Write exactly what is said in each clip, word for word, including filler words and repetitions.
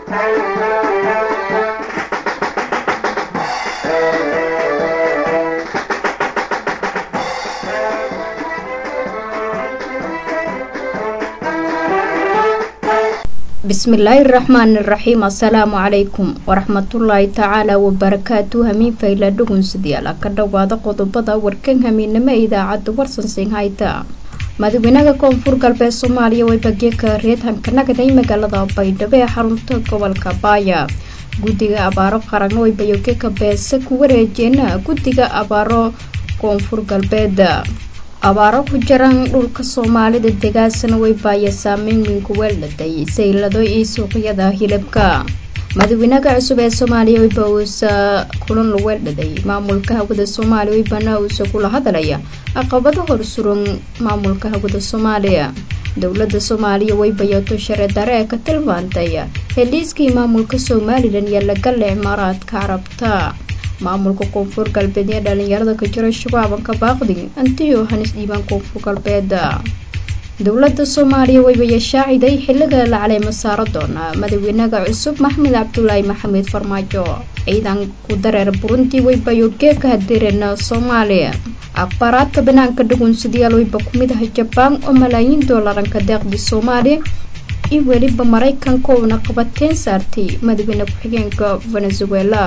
بسم الله الرحمن الرحيم السلام عليكم ورحمة الله تعالى وبركاته همين فايلا دوغن سديالا كدوغادا قضبادا وركن همين نما إذاعة ورسن سينهايتا مدويناغا كونفور قلبي الصوماليا ويباقيكا ريد هنكناغا داي مقالدا بايدابي حرمتا قوالكا بايا قوديغا أبارو قرانو ويبايوكيكا بيسا كوريجينا قوديغا أبارو كونفور قلبيدا abaaro ku jiraan dhulka Soomaalida deegaasana way baaya saameyn weyn ku weelday saylado iyo suuqyada hilibka madaxweynaha cusub ee Soomaaliya way bawsa kulan lagu weelday maamulka hawada Soomaaliya way banaawiso kula hadalaya aqabado horsuran maamulka hawada Soomaaliya dawladda Soomaaliya way bayato sharci darre ka tilmaantay heliiskii maamulka Soomaaliland iyo la gal Imaaraadka Carabta maamulka koonfur galbeed ee dhalinyarada ka jira shabaabka baaqdi antiyo hanis diiban koonfur galbeed dawladda Soomaaliya way bayashaaciday xilliga la caleemo saaro doona madaxweynaha cusub Maxamed Cabdullaahi Maxamed Farmaajo ciidan ku dareer Burundi way bayoge ka hadireen Soomaaliya aqbaraadka banaanka dhugun sidiyaal way ba kumid ah Japan oo malaayiin dollar ka deeqdi Soomaaliya iyo waliba Mareykanka oo naqbateen saartay madaxweynaha ku xigeenka Venezuela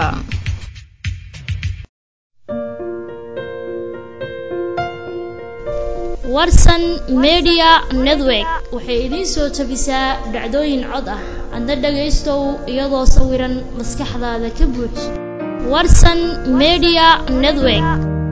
warsan media network waxay idin soo tabisaa dhacdooyin cod ah adna dhageystow iyadoo sawiran maskaxdaada ka buux warsan media network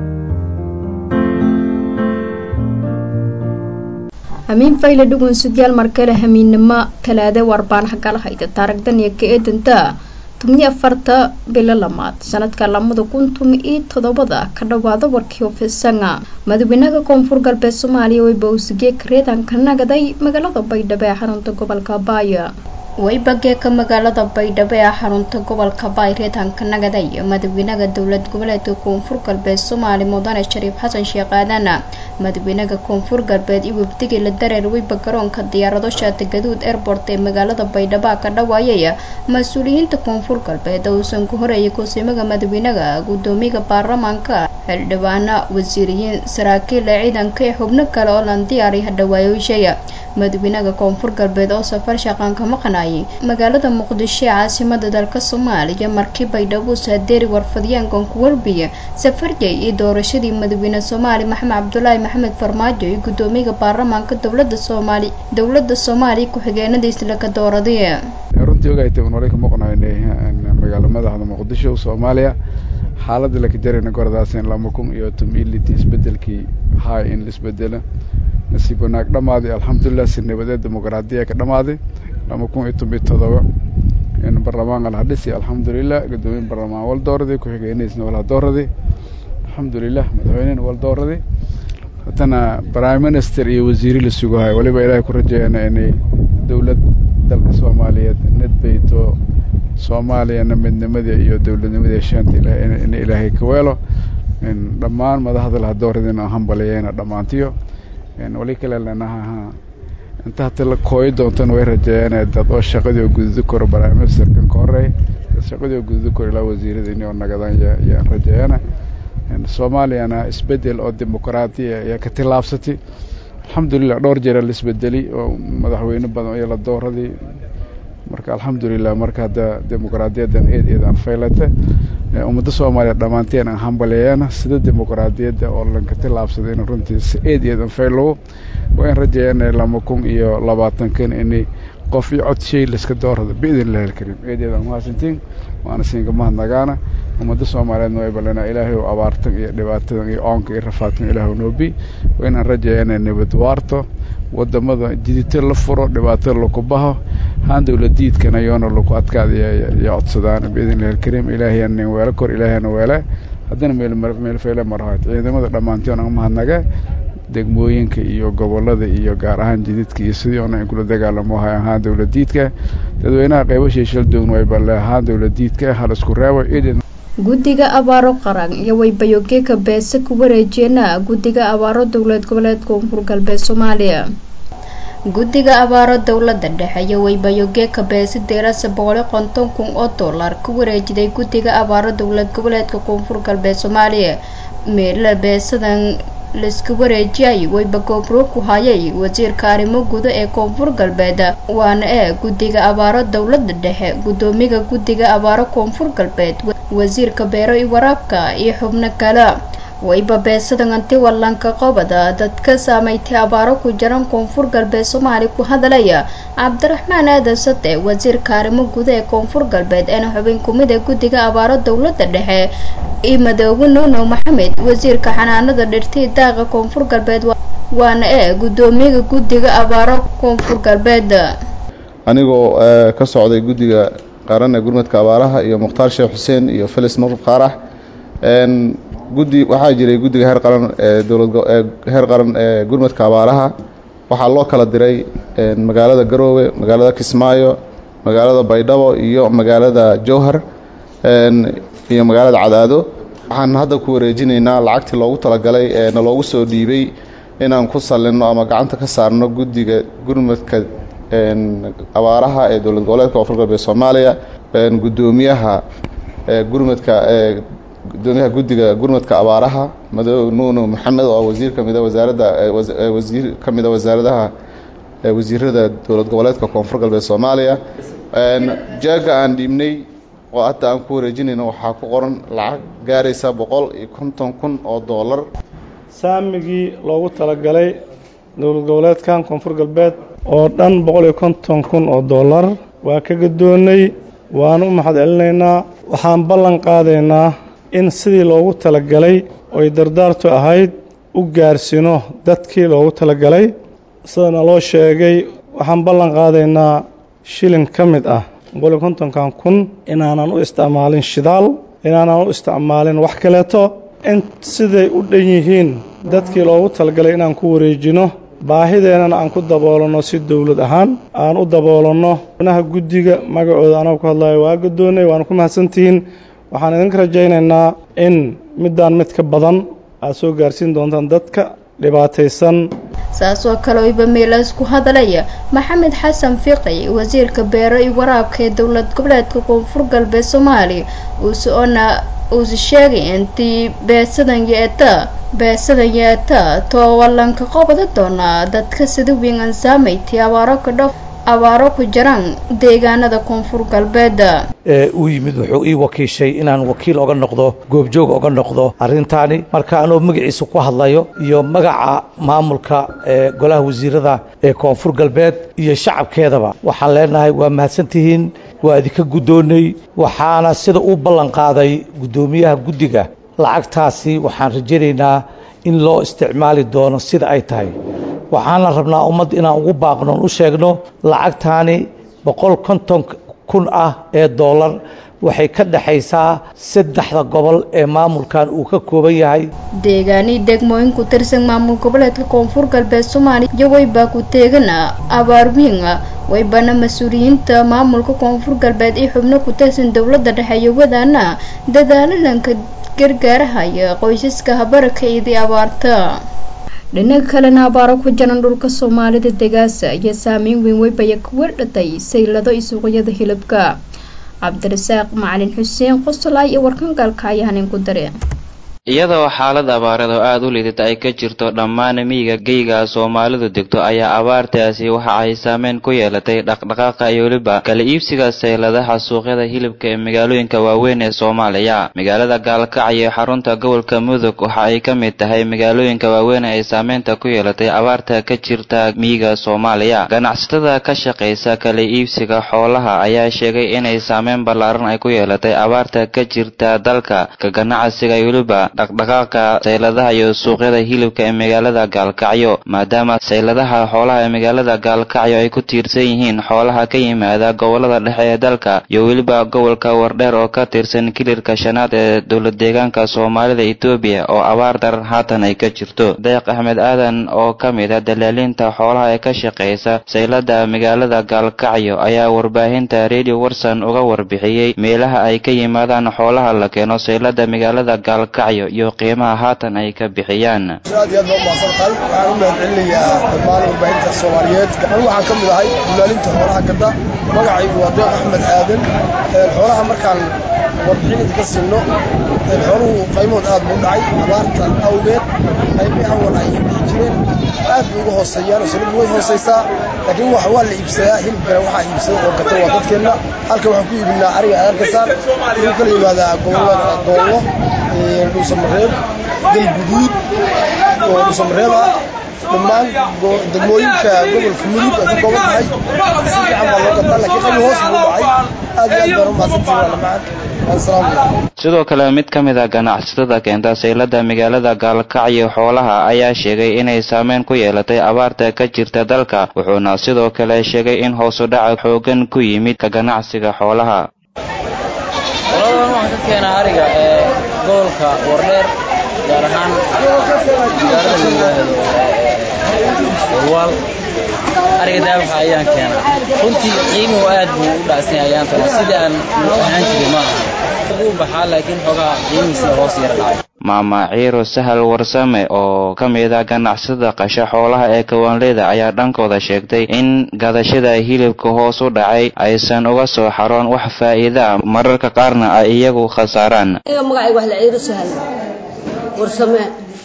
amin fayla dhugun sudyal markale hamiinima kalaade warbaan kala hayda taarigdan iyo keedanta tumni afarta bila lamaad sanadka lamada kun iyo toddoba ka dhawaada warkii ofisanga madaxweynaha koonfur galbeed Soomaaliya way bawsigee kareedan ka nagaday magaalada Baydhabo ee xarunta gobolka Baaya way bagee ka magaalada Baydhabo ee xarunta gobolka Baay reedan ka nagaday madaxweynaha dawlad goboleedka koonfur galbeed Soomaaliya Mudane Shariif Xasan Sheekh Aadan madaxweynaha koonfur galbeed iyo wafdiga la dareer way bagaroonka diyaarado shaati gaduud airport ee magaalada Baydhabo ka dhawaayay mas'uuliyiinta koonfur galbeed oo san ku horeeyay kusimaga madaxweynaha gudoomiyaha baarlamaanka xildhibaana wasiiriyiin saraakiil ciidanka iyo xubno kale oo lan diyaari hadhawaayoshaya madaxweynaha koonfur galbeed oo safar shaqan ka maqnaayay magaalada Muqdisho ee caasimadda dalka Soomaaliya markii Baydhabo saadeeri warfadiyaan ku warbiya safarjay iyo doorashadii madaxweynaha Soomaaliya Maxamed Cabdullaahi Maxamed Farmaajo iyo gudoomiyaha baarlamaanka dawladda Soomaaliya dawladda Soomaaliya ku xigeenadiisa la ka dooraday runtii ogaytay inuu ka maqnaayay magaalada madaxda Muqdisho Soomaaliya xaaladda la ka jarayna gordaaseen laba kun iyo toban iyo lix isbedelkii hay in isbedela nasiib wanaag dhamaaday alxamdulillah si nabadeed dimuqraadiya ka dhamaaday laba kun iyo toban iyo toddoba in baarlamaanka la dhisay alxamdulillah gudoomiyaha baarlamaanka wal dooraday ku xigeenadiisna wala dooraday alxamdulillah madaxweynaha wal dooraday hatana prime minister iyo wasiir la sugahay waliba ilaahay ku rajeeyana inay dawlad dalka Soomaaliyeed nidbayto Soomaaliya midnimada iyo dawladnimada shaanta ilaahay in ilaahay ka weelo in dhamaan madaxda la dooradeen aan hambalyeeyna dhamaantiyo in wali kale lanaha inta la kooy doontan way rajeeyana dad oo shaqadii guduud kor prime minister kan koray shaqadii guduud kor la wasiirada inay nagadaan ya rajeeyana in Soomaaliyana isbedel oo dimuqraadiya ay ka tilaabsatay alxamdulillah dhowr jeer la isbedeli oo madaxweyne badan ay la dooraday marka alxamdulillah marka hada dimuqraadiyadan eed eed aan faylata ummadda Soomaaliyeed dhamaanteen aan hambalyeeyana sida dimuqraadiyadda oo la ka tilaabsaday in runtii eed eed aan faylo waan rajeeyana laba kun iyo labaatan kan inay qof iyo cod shay la iska doorado biidin karim eed eed aan waasantiin waana siinka mahadnaqaana ummadda Soomaaliyeed way balana ilaahay oo abaartan iyo dhibaatada iyo oonka iyo rafaadkan ilaahay noobi waan rajeeyana nabad waarto wadamada jidita la furo dhibaatada la ku baho haan dawladiidkana yoona lagu adkaadaya ya codsadaan biidin karim ilaahay aan weela kor ilaahayna weela hadana meel meel feela marhaad ciidamada dhamaanteen aan mahadnaga degmooyinka iyo gobolada iyo gaar ahaan jididka iyo sidii oo ay kula dagaalamo ahaan dawladiidka dadweynaha qaybashay shil doon way balahaan dawladiidka hal isku reebo idin guddiga abaaro qaran iyo way bayoge ka beesa ku wareejina guddiga abaaro dawlad goboleedka koonfur galbeed Soomaaliya guddiga abaaro dowladda dhexe iyo weybayogeeka beesi deerasa boqoli konton kun oo dollar ku wareejiday guddiga abaaro dowlad goboleedka koonfur galbeed soomaaliya meela beesadan laisku wareejiyay weyba goobro ku hayay wasiirka arrimo guda ee koonfur galbeed waana ee guddiga abaaro dowladda dhexe guddoomiga guddiga abaaro koonfur galbeed wasiirka beero iyo waraabka iyo xubno kale weyba beesadan anti wallanka qobada dadka saameeytay abaaro ku jiran koonfur galbeed soomaaliya ku hadalaya cabdiraxmaan aadan sade wasiirka arrimo guda ee koonfur galbeed ee xubin kumid ee guddiga abaaro dowladda dhexe iyo madoobe nuuno maxamed wasiirka xanaanada dhirta daaqa koonfur galbeed waana ee guddoomiyaha guddiga abaaro koonfur galbeed anigoo ka socday guddiga qaran ee gurmadka abaaraha iyo mukhtaar sheekh xuseen iyo Felis Maqrib Qarax een guddi waxaa jiray guddiga heer qaran ee dowlad heer qaran ee gurmadka abaaraha waxaa loo kala diray magaalada Garowe magaalada Kismaayo magaalada Baydhabo iyo magaalada Jowhar een iyo magaalada Cadaado waxaan hadda ku wareejinaynaa lacagtii loogu talagalay ee loogu soo dhiibay inaan ku salino ama gacanta ka saarno guddiga gurmadka een abaaraha ee dowlad goboleedka koonfur galbeed Soomaaliya een guddoomiyaha ee gurmadka ee guddoomiyaha guddiga gurmadka abaaraha madoobe nuuno maxamed oo wasiir kamid ah wasaaradda wasiir kamid ah wasaaradaha wasiirada dowlad goboleedka koonfur galbeed Soomaaliya een jaaga aan dhiibnay oo hadda aan ku wareejinayno waxaa ku qoran lacag gaaraysa boqol iyo konton kun oo dollar saamigii loogu talagalay dowlad goboleedkan koonfur galbeed oo dhan boqol iyo konton kun oo dollar waa ka gadoonay waan u mahad celinaynaa waxaan ballan qaadaynaa in sidii loogu talagalay oo dardaartu ahayd u gaarsino dadkii loogu talagalay sidana loo sheegay waxaan ballan qaadaynaa shilin ka mid ah boqol iyo konton kun inaanan u isticmaalin shidaal inaanan u isticmaalin wax kaleeto in siday u dhan yihiin dadkii loogu talagalay inaan ku wareejino baahideenana aan ku daboolano si dawlad ahaan aan u daboolano xubnaha guddiga magacooda anoo ku hadlayo waa gadoonay waan ku mahadsantihiin waxaan idinka rajaynaynaa in midaan mid ka badan aad soo gaarsiin doontaan dadka dhibaataysan saasoo kale oo meelaas ku hadalaya maxamed xasan fiqi wasiirka beero iyo waraabka ee dowlad goboleedka koonfur galbeed Soomaaliya uu soona uu sheegay intii beesadan yeeta beesadan yeeta to wallanka qobada doona dadka sida weyn aan saameeytay abaaro ka dhaf abaaro ku jiraan deegaanada koonfur galbeed ee uu yimid wuxuu ii wakiishay inaan wakiil oga noqdo goobjoog oga noqdo arrintaani marka anoo magaciisa ku hadlayo iyo magaca maamulka ee golaha wasiirada ee koonfur galbeed iyo shacabkeedaba waxaan leenahay waa mahadsantihiin waa idinka guddoonay waxaana sida uu ballan qaaday guddoomiyaha guddiga lacagtaasi waxaan rajaynaynaa in loo isticmaali doono sida ay tahay waxaana rabnaa ummad inaan ugu baaqno u sheegno lacagtaani boqol konton kun ah ee dollar waxay ka dhaxaysaa saddexda gobol ee maamulkan uu ka kooban yahay deegaani degmooyin ku tirsan maamul goboleedka koonfur galbeed Soomaaliya iyo wayba ku teegana abaar weyn waybana mas'uuliyiinta maamulka koonfur galbeed ee xubno ku tirsan dowladda dhexe iyo wadaana dadaalanka gargaaraya qoysaska habarka iyo abaarta dhinaca kalena abaaro ku jiran dhulka Soomaalida degaasa iyo saameyn weyn wayba ku wardhatay saylado isuqyada hilibka cabdirasaaq macalin xuseen qosla iyo warkan galka ayaan ku dareen iyadoo xaalad abaareed oo aad u liidata ay ka jirto dhammaan miyiga geyga Soomaalidu degto ayaa abaartaasi waxa ay saameyn ku yeelatay dhaqdhaqaaqa iyo waliba kala iibsiga sayladaha suuqyada hilibka ee magaalooyinka waaweyn ee Soomaaliya magaalada Gaalkacyo ee xarunta gobolka Mudug waxa ay ka mid tahay magaalooyinka waaweyn ee saameynta ku yeelatay abaarta ka jirta miyiga Soomaaliya ganacsatada ka shaqeysa kala iibsiga xoolaha ayaa sheegay inay saameyn ballaaran ay ku yeelatay abaarta ka jirta dalka ka ganacsiga iyo waliba dhaqdhaqaaqa sayladaha iyo suuqyada hilibka ee magaalada Gaalkacyo maadaama sayladaha xoolaha ee magaalada Gaalkacyo ay ku tiirsan yihiin xoolaha ka yimaada gobolada dhexe ee dalka iyo waliba gobolka Wardheer oo ka tirsan kilirka shanaad ee dowlad deegaanka Soomaalida Itoobiya oo abaar daran haatan ay ka jirto Deeq Axmed Aadan oo ka mid ah dalaalinta xoolaha ee ka shaqeysa saylada magaalada Gaalkacyo ayaa warbaahinta Radio Warsan uga warbixiyay meelaha ay ka yimaadaan xoolaha la keeno saylada magaalada Gaalkacyo iyo qiimaha haatan ay ka bixiyaan. aad iyo aad baa mahadsantahay waxaan u mahadcelinayaa dhammaan warbaahinta Soomaaliyeed gacan waxaan ka mid ahay ilaalinta xoolaha gadda magacaygu waa Deeq Axmed Aadan xoolaha markaan warbixin ka siino xooluhu qiimood aad u dhacay abaarta awgeed qiimaha awal ay jireen aad ugu hooseeyaan saliid way hooseysaa laakiin wax waa la iibsadaa hilibka waxa iibsada oo gato waa dadkeena halka waxaan ku iibinaa ariga aarkasan iyo kala yimaada gobolada doolo ee Dhuusamareeb galguduud oo Dhuusamareeb ah dhammaan degmooyinka gobolka Mudug ay ka kooban tahay si fiican baa loo gataa laakiin qiimo hoos buu dhacay aad iyo aad baa mahadsantahay sidoo kale mid ka mid ah ganacsatada keenta saylada magaalada Gaalkacyo xoolaha ayaa sheegay inay saameyn ku yeelatay abaarta ka jirta dalka wuxuuna sidoo kale sheegay in hoos u dhac xoogan ku yimid ka ganacsiga xoolaha. Xoolaha waxaan ka keenaa ariga ee gobolka Wardheer gaar ahaan wal ariga daabaxa ayaan keenaa runtii qiimo aad buu u dhacsan ayaan tan sidaan ahaan jiray ma aha ugu baxaa laakiin xogaa qiimihiisa hoos yar dhacay. Maama Ciiro Sahal Warsame oo ka mid ah ganacsatada qasha xoolaha ee Kawaanleyda ayaa dhankooda sheegtay in gadashada hilibka hoos u dhacay aysan uga soo xaroon wax faa'iido ah mararka qaarna ay iyagu khasaaraan. magacaygu wax la Ciiro Sahal Warsame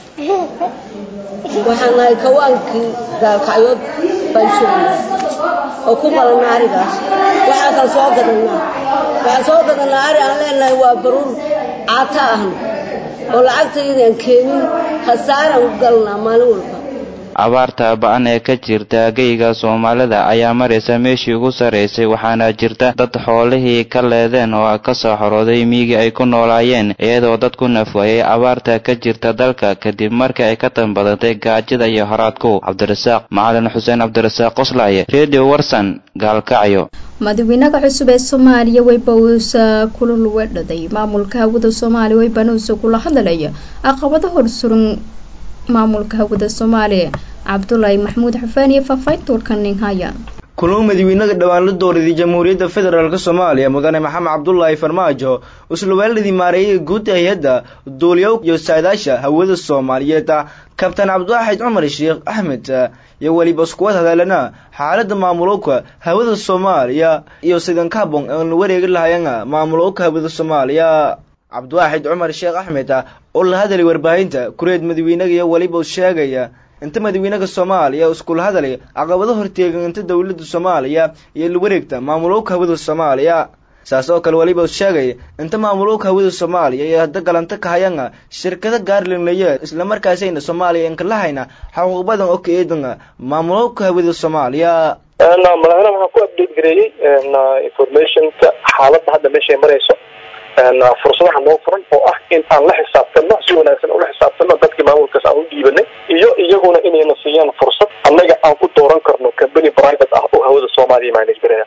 waxaan nahay kawaankii Gaalkacyood baan joogay oo ku badan arigaas waxaan kala soo gadanaa waxaan soo gadanaa ari aan leenahay waa baruur caata ah oo lacagtaydan keenin khasaaran galna maalin walba. abaarta ba'an ee ka jirta geyga Soomaalida ayaa maraysa meeshii ugu sareysay waxaana jirta dad xoolihii ka leedeen oo ka soo xorooday miyiga ay ku noolaayeen iyadoo dadku nafwaayay abaarta ka jirta dalka kadib markii ay ka tanbadatay gaajada iyo haraadku. Cabdirasaaq Macalin Xuseen Cabdirasaaq Qoslaaye Radio Warsan Gaalkacyo. madaxweynaha cusub ee Soomaaliya way bawsa kulul wadhaday maamulka hawada Soomaaliya way banuuso kula hadalaya aqabada horsuran maamulka hawada Soomaaliya Cabdullaahi Maxmuud Xafaani faafayntoorkan haya kulamo madaxweynaha dhawaan la dooraday Jamhuuriyadda Federaalka Soomaaliya mudane Maxamed Cabdullaahi Farmaajo isla weeladii maareeyay guud hay'adda duuliyow iyo saadaasha hawada Soomaaliyeed Kabtan Cabdulaahi Cumar Sheekh Axmed iyo waliba isku hadalana xaaladda maamulka hawada Soomaaliya iyo sidan ka bon ee wareeg lahaayeen maamulka hawada Soomaaliya Cabdulaahi Cumar Sheekh Axmed oo la hadalay warbaahinta kureed madaxweynaha iyo waliba sheegaya inta madaxweynaha Soomaaliya isku hadalay caqabado horteegan inta dawladda Soomaaliya iyo la wareegta maamulka hawada Soomaaliya saasoo kale waliba sheegay inta maamulka hawada Soomaaliya ay hadda galanta ka hayaan shirkada gaarlin leeyahay isla markaasina Soomaaliya in kala hayna xuquuq badan oo ka eedan maamulka hawada Soomaaliya. ana madaxweynaha waxa ku update gareeyay information ka xaaladda hadda meesha marayso ana fursadaha noo furan oo ah in aan la xisaabtano si wanaagsan oo la xisaabtano dadka maamulkaas aan u dhiibanay iyo iyaguna inayna siiyaan fursad annaga aan ku dooran karno company private ah oo hawada Soomaaliya manage gareeya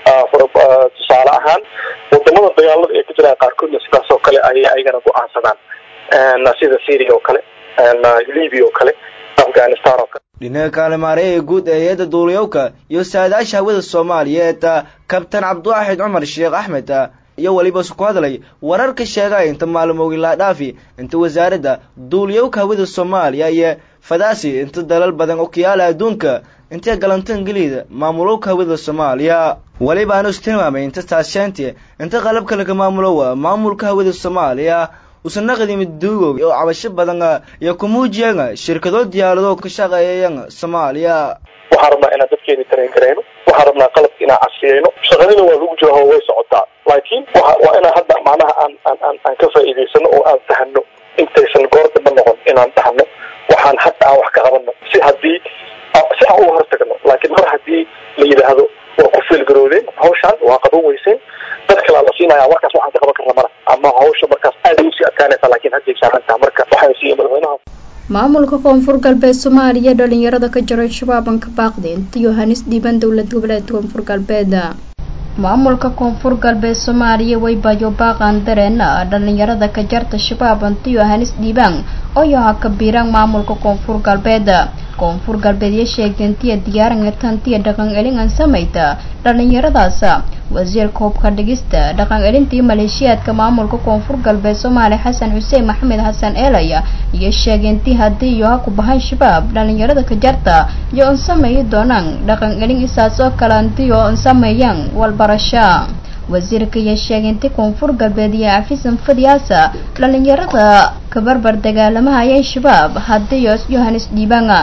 tusaale ahaan wadamada dagaalada ee ku jira qaarkood sidaas oo kale ay ayagana go'aansadaan sida Syria oo kale Libya oo kale Afghanistan oo kale. dhinaca kale maareeyay guud ee hay'adda duuliyowka iyo saadaasha hawada Soomaaliyeed Kabtan Cabdulaahi Cumar Sheekh Axmed iyo waliba isku hadalay wararka sheegay inta maalmood la dhaafi inta wasaaradda duuliyowka hawada Soomaaliya iyo fadaasi inta dalal badan oo kiyaala adduunka inta galantan Ingiriiska maamulka hawada Soomaaliya waliba aanu isticmaalay inta taashantii inta qalabka laga maamulo maamulka hawada Soomaaliya usana qadimi duugo oo cabasho badan iyo ku muujiyeen shirkado diyaarado ka shaqeeyaan Soomaaliya. waxaan rabnaa inaan dadkeena tareen gareeno waxaan rabnaa qalabka inaan casriyeyno shaqadina waa lagu jiro way socotaa laakiin waa inaan hadda macnaha aan aan aan ka faa'iideysano oo aan fahano intaysan goorta ma noqon inaan dhahno waxaan hadda aan wax ka qabano si haddii si aan u hortagno laakiin mar haddii la yiraahdo waa ku filgaroodeen hawshan waa qaban weyseen dadka la siinaya markaas waxaan ka qaban karnaa ama hawsha markaas aad u sii adkaanaysa laakiin hadda saaranta marka waxay sii madaxweynaha maamulka Koonfur Galbeed Soomaaliya dhalinyarada ka jiray shabaabka ka baaqdeen tiyo hanis diiban dawlad goboleedka Koonfur Galbeed maamulka Koonfur Galbeed Soomaaliya way bayo baaqan dareena dhalinyarada ka jarta shabaabka tiyo hanis diiban oo yaha ka biiraan maamulka Koonfur Galbeed Koonfur Galbeed ay sheegeen tiyo diyaaran tantiya dhaqan elingan sameeyta dhalinyaradaas wasiirka hubka dhigista dhaqan celintii maleeshiyaadka maamulka koonfur galbeed Soomaaliya Xasan Xuseen Maxamed Xasan Eelaya iyo sheegantii hadii iyo ku bahan shabaab dhalinyarada ka jarta iyo on sameeyay doonaan dhaqan celin isaas oo kale antiyo on sameeyaan walbarasho wasiirka iyo sheegantii koonfur galbeed iyo Afisan Fadiyaasa dhalinyarada ka barbar dagaalamaha ay shabaab hadii Yohanes Diibanga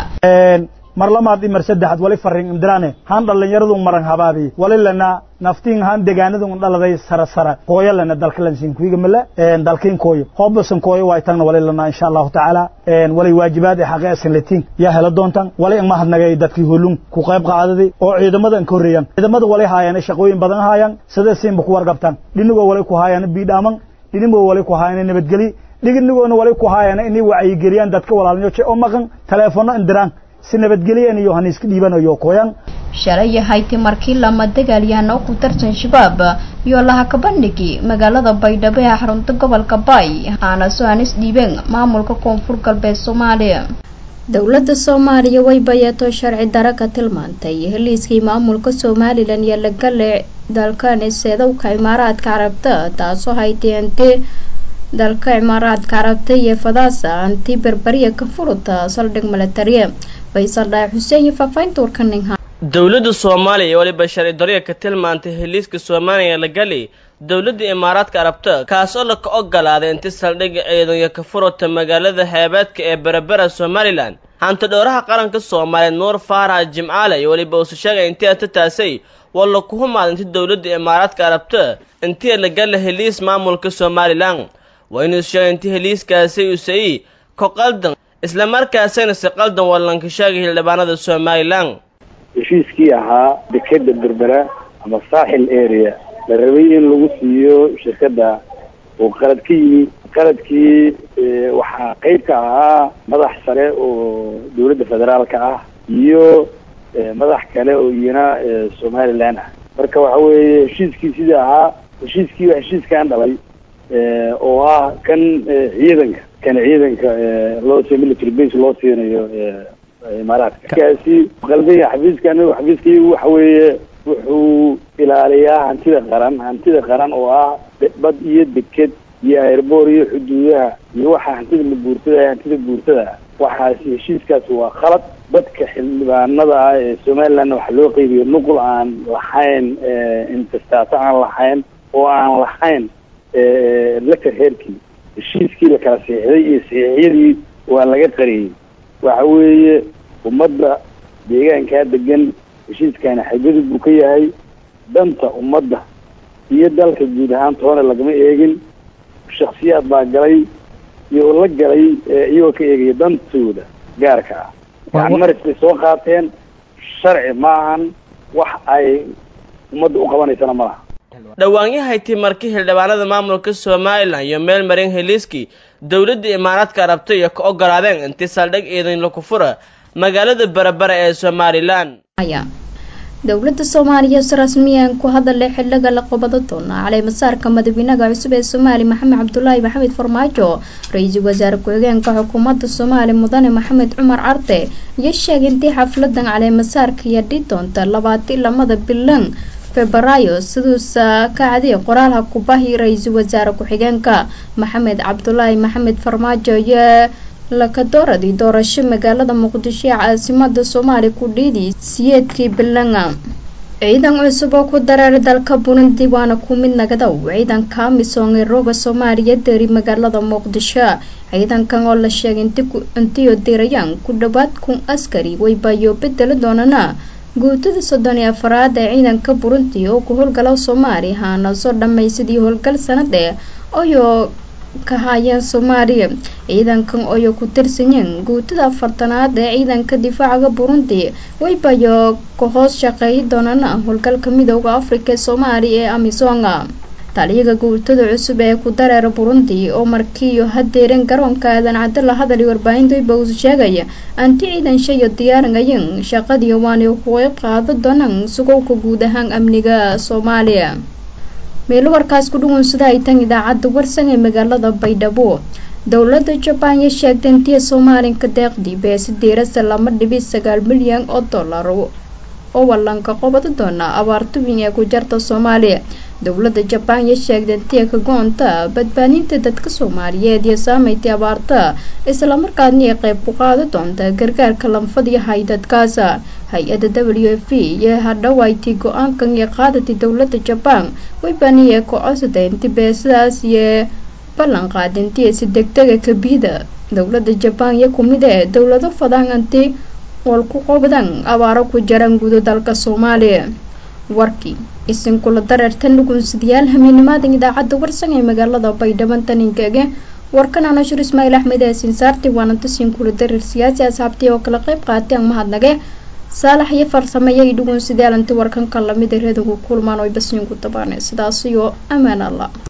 mar lamaad imar saddexad wali farin imdiraane han dhalinyaradu maran habaabi wali lana naftiin han deegaanadu dhaladay sara sara qooyalana dalka siin kuiga mala een dalkeen kooyo hoobasan kooyo way tan wali lana insha Allah taala een wali waajibaad xaqaysan latiin ya hela doontan wali ma hadnagay dadkii hulun ku qayb qaadaday oo ciidamadan koreeyaan ciidamada wali haayana shaqooyin badan haayaan sida siin ku warqabtan dhinigo wali ku haayana biidhaman dhinigo wali ku haayana nabadgeli dhignigoona wali ku haayana inay wacyi geliyaan dadka walaalnimo oo maqan telefoon indiraan si nabadgeliyeen iyo hanis ka dhiibanayo kooyan shalay hayti markii lama dagaalyahan oo ku tartan shabaab iyo laha ka bandhigi magaalada Baydhabo ee xarunta gobolka Bay aana soo hanis dhiibeen maamulka koonfur galbeed Soomaaliya dawladda Soomaaliya way bayato sharci daraka tilmaantay heliiskii maamulka Soomaaliland iyo la galay dalkan Sacuudka Imaaraadka Carabta taasoo haytay dalka Imaaraadka Carabta iyo Fadaasa anti berberiya ka furta saldhig military Faysal Dhaay Xuseen faafaynta warkaninha dawladda Soomaaliya waliba sharci daraka ka tilmaantay heliiska Soomaaliya la galay dawladda Imaaraadka Carabta kaas oo la ka ogolaaday inta saldhig ciidan ka furta magaalada Xeebaadka ee Berbera Somaliland hanta dooraha qaranka Soomaaliya Nuur Faarax Jimcaale waliba uu sheegay inta taasay walla ku humaadantay dawladda Imaaraadka Carabta inta la galay heliis maamulka Somaliland waynu sheegay heliiskaasi uu say ka qaldan isla markaasina si qaldan wallan ka sheegay xildhibaanada Somaliland heshiiskii ahaa dekeda Berbera ama saaxil area la rabay in lagu siiyo shirkadda oo qalad ka yimi qaladkii waxa qayb ka ahaa madax sare oo dawladda federaalka ah iyo madax kale oo iyana Somaliland ah marka waxa weeye heshiiskii sida ahaa heshiiskii waa heshiiskan dhalay oo ah kan ciidanka kan ciidanka loo soo military base loo siinayo Imaaraadka kaasi qalbiga xafiiskan xafiiskii waxa weeye wuxuu ilaaliyaa hantida qaran hantida qaran oo ah bad iyo deked iyo airport iyo xuduudaha iyo waxa hantida la buurtada hantida buurtada waxaas heshiiskaas waa khalad dadka xildhibaanada ah ee Somaliland waxa loo qeybiyo nuqul aan lahayn intistaata aan lahayn oo aan lahayn la ka heerkii heshiiskii la kala saxiixday iyo saxiixyadii waa laga qariyay waxa weeye ummadda deegaanka degan heshiiskana xajadu buu ka yahay danta ummadda iyo dalka guud ahaan toona lagama eegin shakhsiyaad baa galay iyo la galay iyagoo ka eegaya dantooda gaarka ah waxaan marisay soo qaateen sharci maahan wax ay ummadda u qabanaysana ma laha dhawaanyahayti markii xildhibaanada maamulka Somaliland iyo meel marin heliiskii dawladda Imaaraadka Carabta iyo ka ogolaadeen intii saldhig ciidan la ku furo magaalada Berbera ee Somaliland dawladda Soomaaliya si rasmi ah ku hadalay xilliga la qabado doona calay masaarka madaxweynaha cusub ee Soomaaliya Maxamed Cabdullaahi Maxamed Farmaajo ra'iisul wasaare ku-xigeenka xukuumadda Soomaaliya Mudane Maxamed Cumar Carte iyo sheegay intii xafladan calay masaarka iyo dhitoonta labaatan iyo laba bilan Febraayo siduusa ka caday qoraalha ku baahi ra'iisul wasaare ku-xigeenka Maxamed Cabdullaahi Maxamed Farmaajo iyo la ka dooradii doorasho magaalada Muqdisho ee caasimadda Soomaaliya ku dhiidii siyeedkii bilanga ciidan cusub oo ku dareeray dalka Burundi waana ku mid nagada ciidanka amisom ee rooga Soomaaliya deeri magaalada Muqdisho ciidankan oo la sheegay intii dirayaan ku dhawaad kun askari way bayo bedel doonana guutada soddon iyo afraad ee ciidanka Burundi oo ku howlgala Soomaaliya hana soo dhamaysadii howlgal sanad oo ka hayaan Soomaaliya ciidankan oo ku tirsanyiin guutada afartanaad ee ciidanka difaaca Burundi way bayo ka hoos shaqeey doonana howlgalka midowga Afrika ee Soomaaliya ee AMISOM taliyaha guutada cusub ee ku dareeray Burundi oo markii hadeeran garoonka aadan cad la hadalay warbaahinta buu sheegay anti ciidan shay diyaarinayeen shaqadii waan ku qayb qaadan doonaan sugowka guud ahaan amniga Soomaaliya meel warkaas ku dhuwan sida ay tan idaacada warsan ee magaalada Baydhabo dawladda Japan ayaa sheegtay in Soomaaliya ka deeqdi beesideerasa laba dhibic sagaal milyan oo dollar oo wallanka qobada doona abaarta weyn ee ku jarta Soomaaliya dowladda Japan ayaa sheegtay intii ka go'anta badbaadinta dadka Soomaaliyeed iyo saameynta abaarta isla markaana ay qayb ka qaadan doonta gargaarka lanfadhiya hay'adkaas hay-adda W F P iyo hadhawayti go'aankan ay qaadatay dowladda Japan way baaniyay ku codsaday intii beesadaas iyo ballan qaadintii si degdeg ah ka bida dowladda Japan iyo kumid ah dowlado fadhanantii wal ku qobdan abaaro ku jaran guud dalka Soomaaliya warkii isin kula dareertan lagu sidiyaal hamiinimada idaacadda warsan ee magaalada Baydhabo taninkaga warkan ana shir Ismaaciil Axmed ee sinsaarti waana tasin kula dareer siyaasi asxaabtii oo kala qayb qaatay mahadnaqe saalax iyo farsameeyay dhugun sidaalantii warkan kala mid ah reedu kulmaan oo basnin ku tabaanay sidaas iyo amaan Allah